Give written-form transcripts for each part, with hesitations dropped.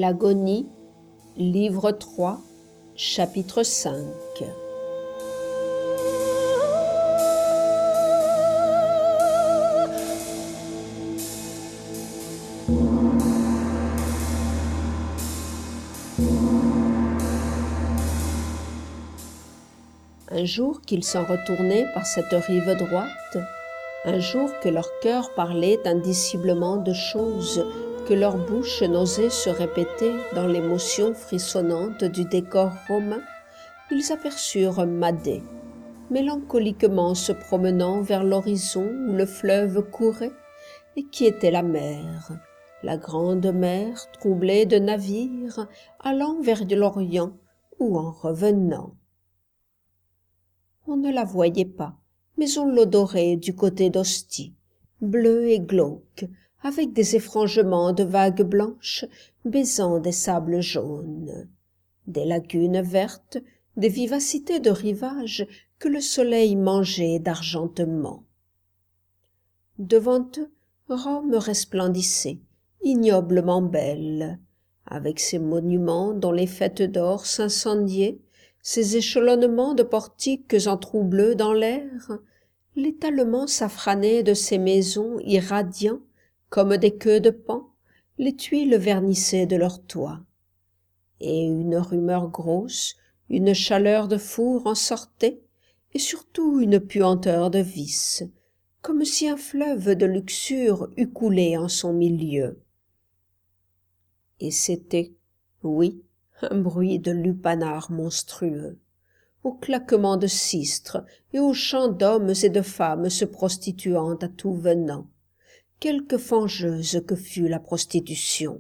L'agonie, livre 3, chapitre 5. Un jour qu'ils s'en retournaient par cette rive droite, un jour que leur cœur parlait indiciblement de choses que leur bouche n'osait se répéter dans l'émotion frissonnante du décor romain, ils aperçurent Madé, mélancoliquement se promenant vers l'horizon où le fleuve courait et qui était la grande mer troublée de navires allant vers l'Orient ou en revenant. On ne la voyait pas, mais on l'odorait du côté d'Ostie, bleue et glauque, avec des effrangements de vagues blanches baisant des sables jaunes, des lagunes vertes, des vivacités de rivages que le soleil mangeait d'argentement. Devant eux, Rome resplendissait, ignoblement belle, avec ses monuments dont les fêtes d'or s'incendiaient, ses échelonnements de portiques en trous bleus dans l'air, l'étalement safrané de ses maisons irradiant comme des queues de paon, les tuiles vernissaient de leurs toits. Et une rumeur grosse, une chaleur de four en sortait, et surtout une puanteur de vice, comme si un fleuve de luxure eût coulé en son milieu. Et c'était, oui, un bruit de lupanar monstrueux, au claquement de sistres et aux chants d'hommes et de femmes se prostituant à tout venant, quelque fangeuse que fût la prostitution.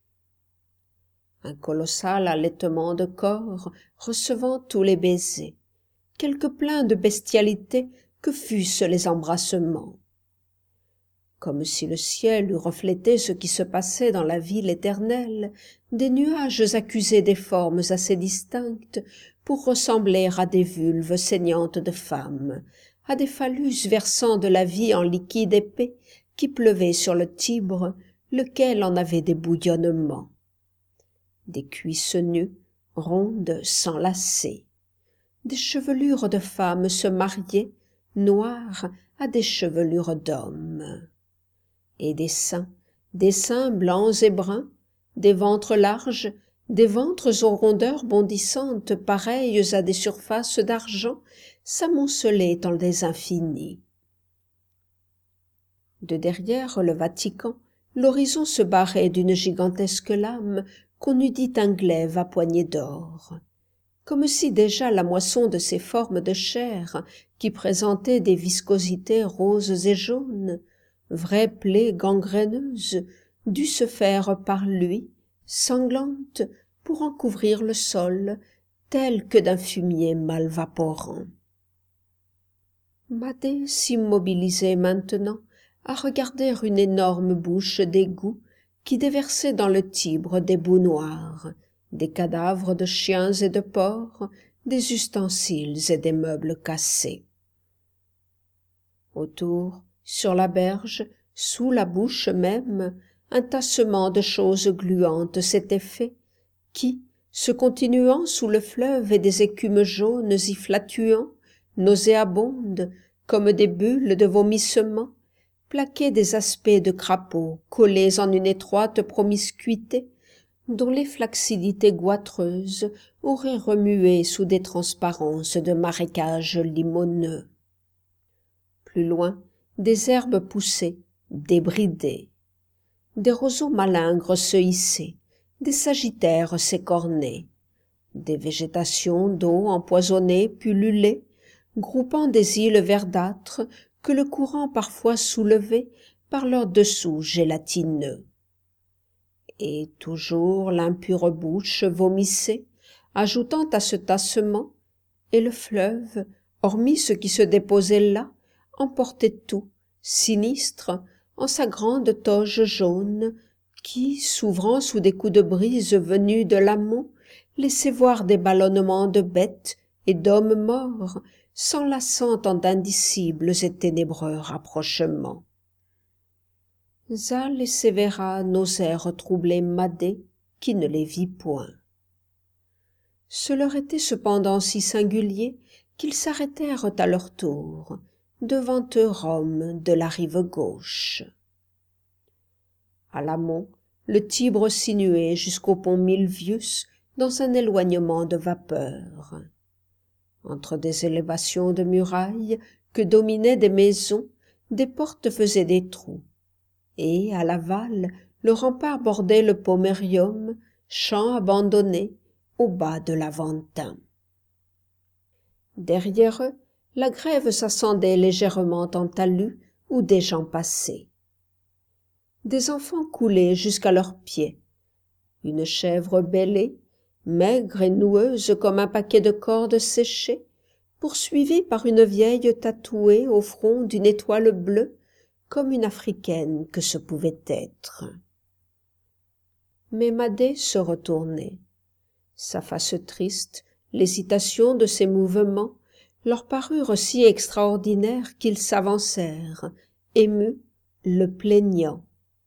Un colossal allaitement de corps recevant tous les baisers, quelque plein de bestialité que fussent les embrassements. Comme si le ciel eût reflété ce qui se passait dans la ville éternelle, des nuages accusaient des formes assez distinctes pour ressembler à des vulves saignantes de femmes, à des phallus versant de la vie en liquide épais qui pleuvait sur le Tibre, lequel en avait des bouillonnements. Des cuisses nues, rondes, s'enlaçaient. Des chevelures de femmes se mariaient, noires, à des chevelures d'hommes. Et des seins blancs et bruns, des ventres larges, des ventres aux rondeurs bondissantes pareilles à des surfaces d'argent, s'amoncelaient dans des infinis. De derrière le Vatican, l'horizon se barrait d'une gigantesque lame qu'on eût dit un glaive à poignée d'or, comme si déjà la moisson de ces formes de chair, qui présentaient des viscosités roses et jaunes, vraies plaies gangréneuses, dût se faire par lui, sanglante, pour en couvrir le sol, tel que d'un fumier mal vaporant. Madé s'immobilisait maintenant à regarder une énorme bouche d'égout qui déversait dans le Tibre des boues noires, des cadavres de chiens et de porcs, des ustensiles et des meubles cassés. Autour, sur la berge, sous la bouche même, un tassement de choses gluantes s'était fait, qui, se continuant sous le fleuve et des écumes jaunes y flattuant, nauséabondes, comme des bulles de vomissement, plaquaient des aspects de crapauds collés en une étroite promiscuité, dont les flacidité goîtreuses auraient remué sous des transparences de marécages limoneux. Plus loin, des herbes poussaient, débridées. Des roseaux malingres se hissaient, des sagittaires s'écornaient. Des végétations d'eau empoisonnée pullulaient, groupant des îles verdâtres que le courant parfois soulevait par leurs dessous gélatineux. Et toujours l'impure bouche vomissait, ajoutant à ce tassement, et le fleuve, hormis ce qui se déposait là, emportait tout, sinistre, en sa grande toge jaune, qui, s'ouvrant sous des coups de brise venus de l'amont, laissait voir des ballonnements de bêtes et d'hommes morts, s'enlaçant en d'indicibles et ténébreux rapprochements. Zal et Sévéra n'osèrent troubler Madé, qui ne les vit point. Ce leur était cependant si singulier qu'ils s'arrêtèrent à leur tour, devant eux Rome de la rive gauche. À l'amont, le Tibre sinuait jusqu'au pont Milvius dans un éloignement de vapeur. Entre des élévations de murailles que dominaient des maisons, des portes faisaient des trous, et, à l'aval, le rempart bordait le Pomerium, champ abandonné, au bas de l'Aventin. Derrière eux, la grève s'ascendait légèrement en talus où des gens passaient. Des enfants coulaient jusqu'à leurs pieds. Une chèvre bêlée, maigre et noueuse comme un paquet de cordes séchées, poursuivie par une vieille tatouée au front d'une étoile bleue, comme une africaine que ce pouvait être. Mais Madé se retournait. Sa face triste, l'hésitation de ses mouvements, leur parurent si extraordinaires qu'ils s'avancèrent, émus, le plaignant.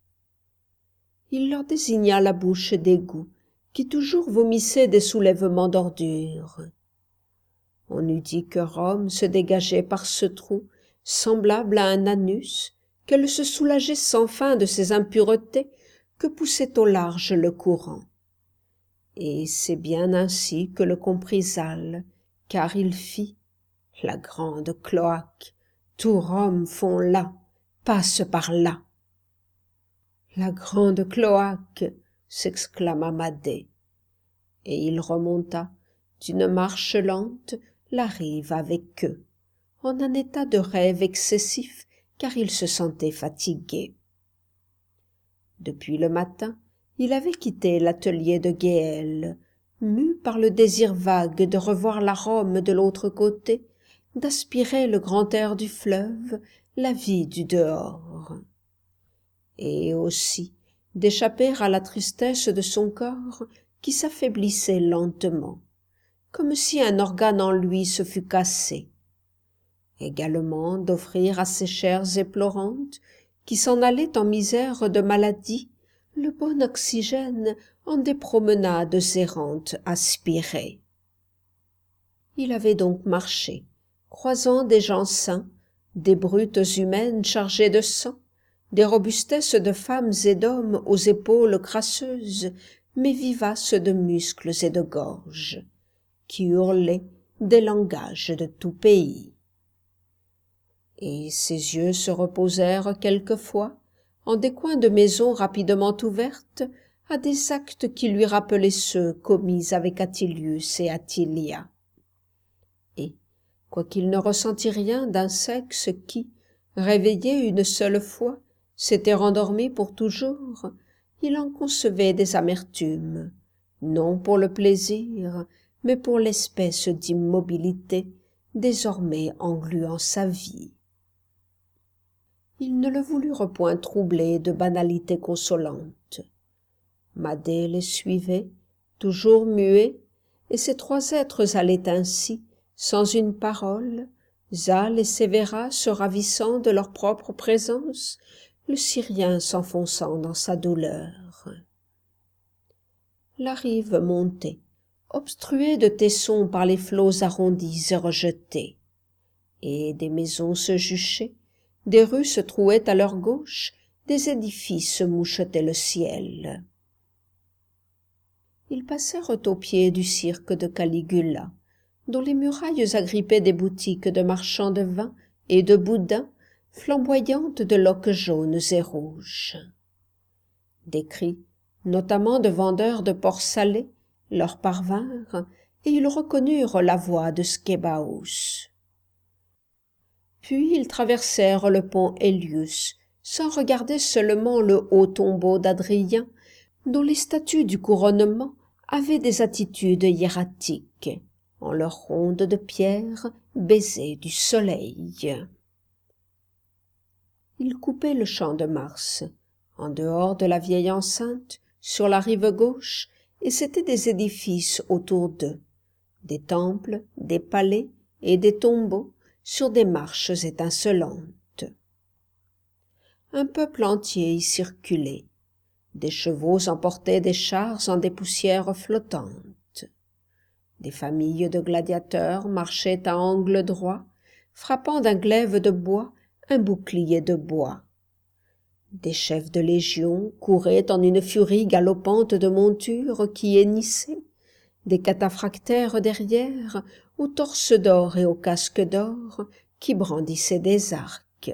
Il leur désigna la bouche d'égout, qui toujours vomissait des soulèvements d'ordures. On eût dit que Rome se dégageait par ce trou, semblable à un anus, qu'elle se soulageait sans fin de ces impuretés que poussait au large le courant. Et c'est bien ainsi que le comprit Zal, car il fit « La grande cloaque, tout Rome fond là, passe par là !»« La grande cloaque !» s'exclama Madé, et il remonta, d'une marche lente, la rive avec eux, en un état de rêve excessif, car il se sentait fatigué. Depuis le matin, il avait quitté l'atelier de Geël, mu par le désir vague de revoir la Rome de l'autre côté, d'aspirer le grand air du fleuve, la vie du dehors. Et aussi d'échapper à la tristesse de son corps qui s'affaiblissait lentement, comme si un organe en lui se fût cassé. Également d'offrir à ces chairs éplorantes, qui s'en allaient en misère de maladie, le bon oxygène en des promenades errantes aspirées. Il avait donc marché, croisant des gens sains, des brutes humaines chargées de sang, des robustesses de femmes et d'hommes aux épaules crasseuses, mais vivaces de muscles et de gorge, qui hurlaient des langages de tout pays. Et ses yeux se reposèrent quelquefois, en des coins de maisons rapidement ouvertes, à des actes qui lui rappelaient ceux commis avec Attilius et Attilia. Et, quoiqu'il ne ressentît rien d'un sexe qui, réveillé une seule fois, s'était rendormi pour toujours, il en concevait des amertumes, non pour le plaisir, mais pour l'espèce d'immobilité désormais engluant sa vie. Ils ne le voulurent point troubler de banalités consolantes. Madé les suivait, toujours muet, et ces trois êtres allaient ainsi, sans une parole, Zal et Sévéra se ravissant de leur propre présence, le Syrien s'enfonçant dans sa douleur. La rive montait, obstruée de tessons par les flots arrondis et rejetés, et des maisons se juchaient, des rues se trouaient à leur gauche, des édifices mouchetaient le ciel. Ils passèrent au pied du cirque de Caligula, dont les murailles agrippaient des boutiques de marchands de vin et de boudins, flamboyantes de loques jaunes et rouges. Des cris, notamment de vendeurs de porcs salés, leur parvinrent, et ils reconnurent la voix de Scébaos. Puis ils traversèrent le pont Élius, sans regarder seulement le haut tombeau d'Adrien, dont les statues du couronnement avaient des attitudes hiératiques, en leurs rondes de pierre baisées du soleil. Ils coupaient le champ de Mars, en dehors de la vieille enceinte, sur la rive gauche, et c'étaient des édifices autour d'eux, des temples, des palais et des tombeaux, sur des marches étincelantes. Un peuple entier y circulait, Des chevaux emportaient des chars en des poussières flottantes. Des familles de gladiateurs marchaient à angle droit, frappant d'un glaive de bois un bouclier de bois. Des chefs de légion couraient en une furie galopante de montures qui hennissaient, des cataphractaires derrière, au torse d'or et au casque d'or, qui brandissaient des arcs.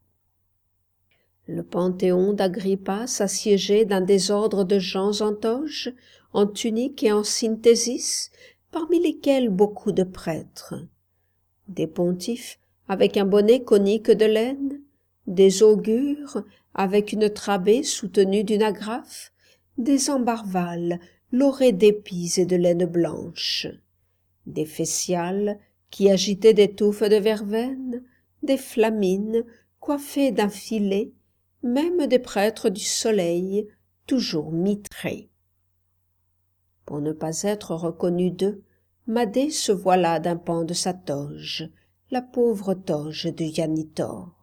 Le panthéon d'Agrippa s'assiégeait d'un désordre de gens en toge, en tunique et en synthésis, parmi lesquels beaucoup de prêtres. Des pontifes avec un bonnet conique de laine, des augures avec une trabée soutenue d'une agrafe, des embarvales laurés d'épis et de laine blanche, des fessiales qui agitaient des touffes de verveine, des flamines coiffées d'un filet, même des prêtres du soleil, toujours mitrés. Pour ne pas être reconnu d'eux, Madé se voila d'un pan de sa toge, la pauvre toge de Janitor.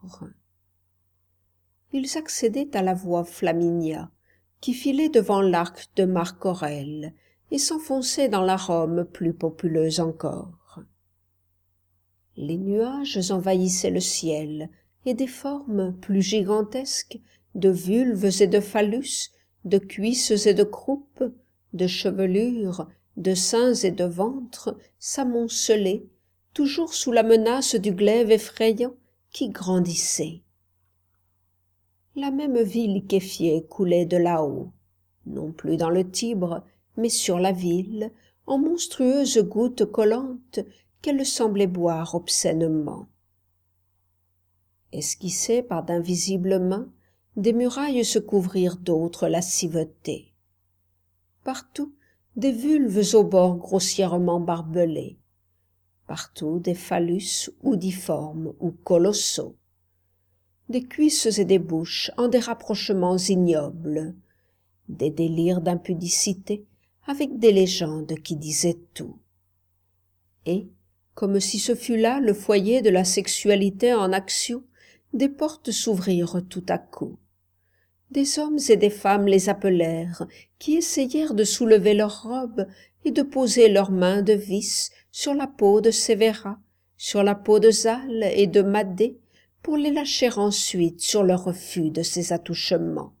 Ils accédaient à la voie Flaminia, qui filait devant l'arc de Marc Aurèle et s'enfonçait dans la Rome plus populeuse encore. Les nuages envahissaient le ciel, et des formes plus gigantesques, de vulves et de phallus, de cuisses et de croupes, de chevelures, de seins et de ventres, s'amoncelaient, toujours sous la menace du glaive effrayant qui grandissait. La même vie liquéfiée coulait de là-haut, non plus dans le Tibre, mais sur la ville, en monstrueuses gouttes collantes qu'elle semblait boire obscènement. Esquissées par d'invisibles mains, des murailles se couvrirent d'autres lascivetés. Partout, des vulves aux bords grossièrement barbelés. Partout, des phallus ou difformes ou colossaux. Des cuisses et des bouches en des rapprochements ignobles. Des délires d'impudicité avec des légendes qui disaient tout. Et, comme si ce fût là le foyer de la sexualité en action, des portes s'ouvrirent tout à coup. Des hommes et des femmes les appelèrent, qui essayèrent de soulever leurs robes et de poser leurs mains de vis sur la peau de Sévéra, sur la peau de Zal et de Madé, pour les lâcher ensuite sur le refus de ces attouchements.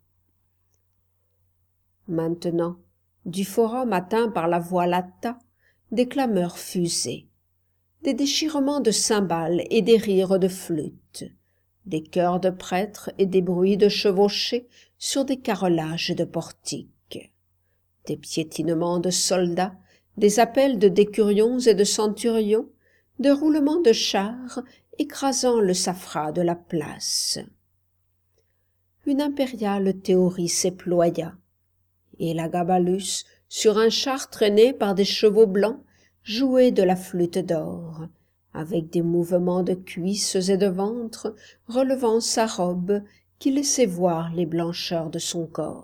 Maintenant, du forum atteint par la voie lata, des clameurs fusaient, des déchirements de cymbales et des rires de flûte, des chœurs de prêtres et des bruits de chevauchés sur des carrelages de portiques, des piétinements de soldats, des appels de décurions et de centurions, de roulements de chars écrasant le safra de la place. Une impériale théorie s'éploya, et la Gabalus, sur un char traîné par des chevaux blancs, jouait de la flûte d'or, avec des mouvements de cuisses et de ventre relevant sa robe qui laissait voir les blancheurs de son corps.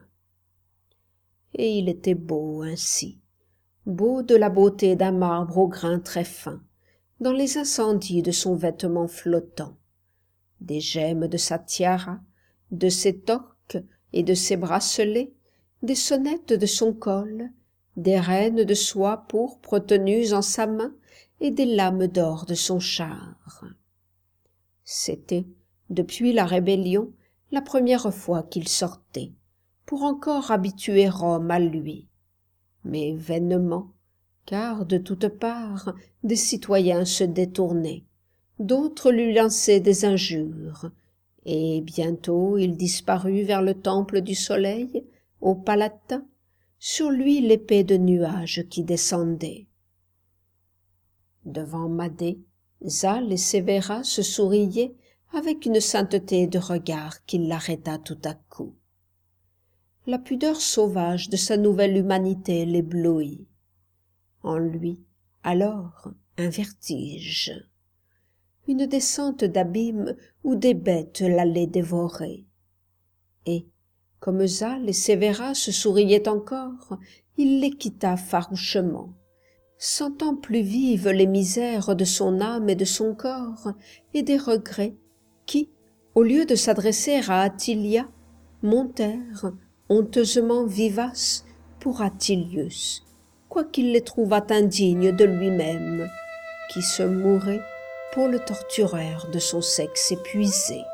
Et il était beau ainsi, beau de la beauté d'un marbre au grain très fin, dans les incendies de son vêtement flottant, des gemmes de sa tiara, de ses toques et de ses bracelets, des sonnettes de son col, des rênes de soie pourpre tenues en sa main et des lames d'or de son char. C'était, depuis la rébellion, la première fois qu'il sortait, pour encore habituer Rome à lui, mais vainement, car de toutes parts des citoyens se détournaient, d'autres lui lançaient des injures, et bientôt il disparut vers le temple du soleil, au Palatin, sur lui l'épée de nuages qui descendait. Devant Madé, Zal et Sévéra se souriaient avec une sainteté de regard qui l'arrêta tout à coup. La pudeur sauvage de sa nouvelle humanité l'éblouit. En lui, alors, un vertige. Une descente d'abîme où des bêtes l'allaient dévorer. Et, comme Zal et Sévéra se souriaient encore, il les quitta farouchement, sentant plus vives les misères de son âme et de son corps, et des regrets qui, au lieu de s'adresser à Attilia, montèrent, honteusement vivaces pour Attilius, quoiqu'il les trouvât indignes de lui-même, qui se mourait pour le tortureur de son sexe épuisé.